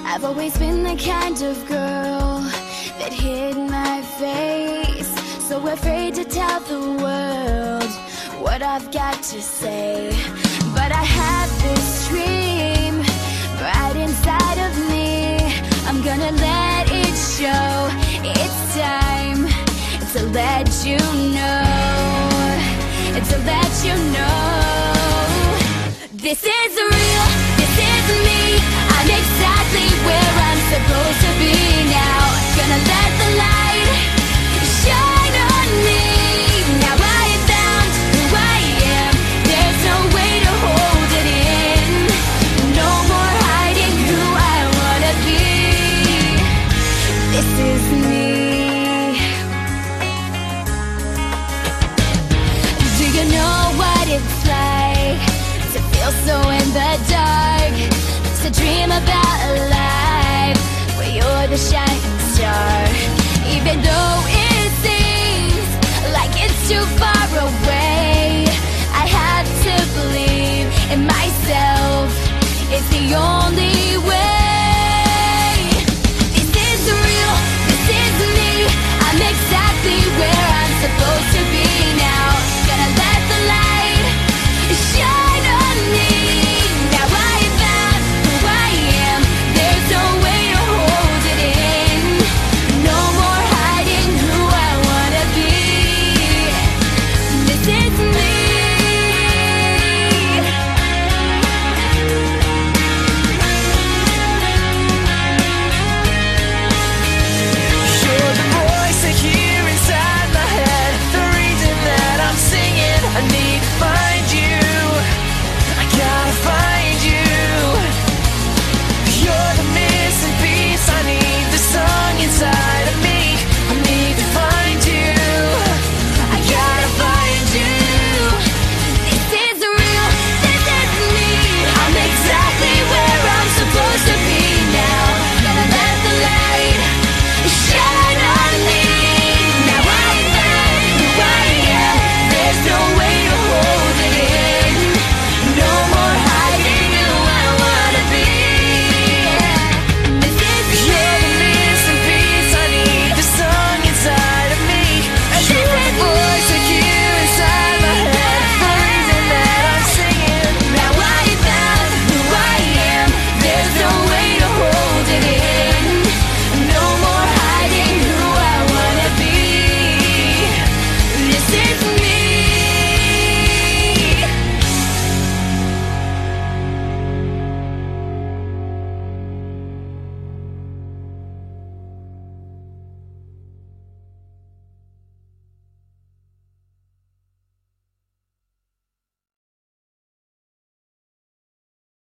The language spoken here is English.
I've always been the kind of girl that hid my face, so afraid to tell the world what I've got to say. But I have this dream right inside of me. I'm gonna let it show. It's time to let you know, to let you know. This is real, this is me. I'm exactly where I'm supposed to be.